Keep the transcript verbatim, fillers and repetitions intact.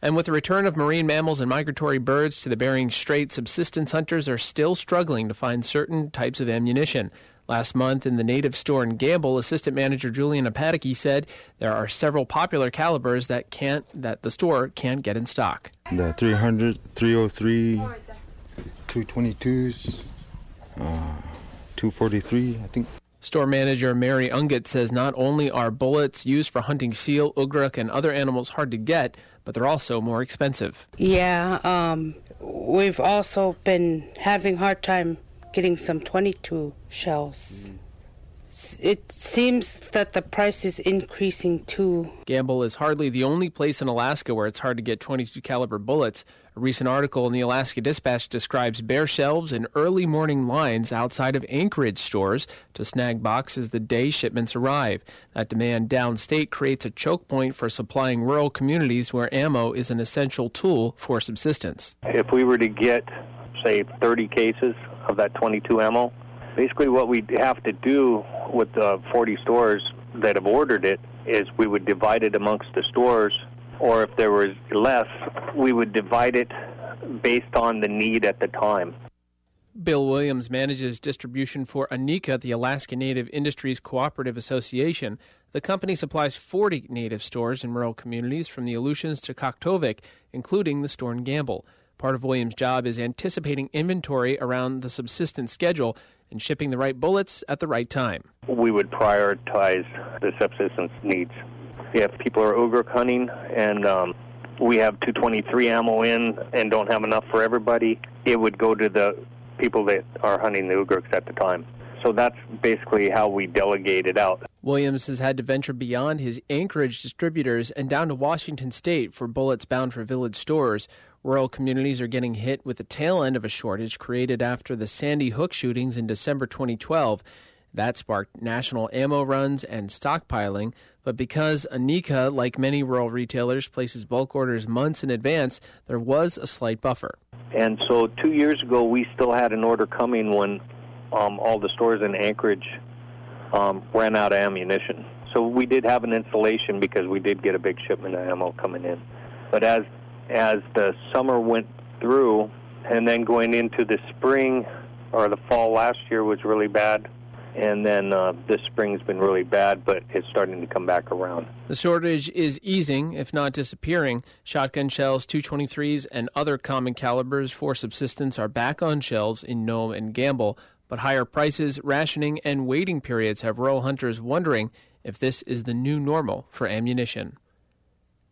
And with the return of marine mammals and migratory birds to the Bering Strait, subsistence hunters are still struggling to find certain types of ammunition. Last month, in the native store and Gamble, Assistant Manager Julian Apatiki said there are several popular calibers that can't that the store can't get in stock. The three hundred, three oh three, two twenty-twos, uh, two forty-three, I think. Store manager Mary Ungett says not only are bullets used for hunting seal, ugruk, and other animals hard to get, but they're also more expensive. Yeah, um, we've also been having a hard time getting some twenty-two shells. Mm. It seems that the price is increasing too. Gamble is hardly the only place in Alaska where it's hard to get twenty-two caliber bullets. A recent article in the Alaska Dispatch describes bare shelves and early morning lines outside of Anchorage stores to snag boxes the day shipments arrive. That demand downstate creates a choke point for supplying rural communities where ammo is an essential tool for subsistence. If we were to get, say, thirty cases of that twenty-two ammo, basically what we'd have to do with the forty stores that have ordered it is we would divide it amongst the stores, or if there was less, we would divide it based on the need at the time. Bill Williams manages distribution for ANICA, the Alaska Native Industries Cooperative Association. The company supplies forty native stores in rural communities from the Aleutians to Kaktovik, including the store in Gamble. Part of Williams' job is anticipating inventory around the subsistence schedule and shipping the right bullets at the right time. We would prioritize the subsistence needs. If people are ugruk hunting and um, we have two twenty-three ammo in and don't have enough for everybody, it would go to the people that are hunting the ugruks at the time. So that's basically how we delegate it out. Williams has had to venture beyond his Anchorage distributors and down to Washington State for bullets bound for village stores. Rural communities are getting hit with the tail end of a shortage created after the Sandy Hook shootings in December twenty twelve. That sparked national ammo runs and stockpiling, but because ANICA, like many rural retailers, places bulk orders months in advance, there was a slight buffer. And so two years ago, we still had an order coming when um, all the stores in Anchorage um, ran out of ammunition. So we did have an installation because we did get a big shipment of ammo coming in. But as as the summer went through, and then going into the spring or the fall last year was really bad, and then uh, this spring's been really bad, but it's starting to come back around. The shortage is easing, if not disappearing. Shotgun shells, two twenty-threes, and other common calibers for subsistence are back on shelves in Nome and Gamble, but higher prices, rationing, and waiting periods have rural hunters wondering if this is the new normal for ammunition.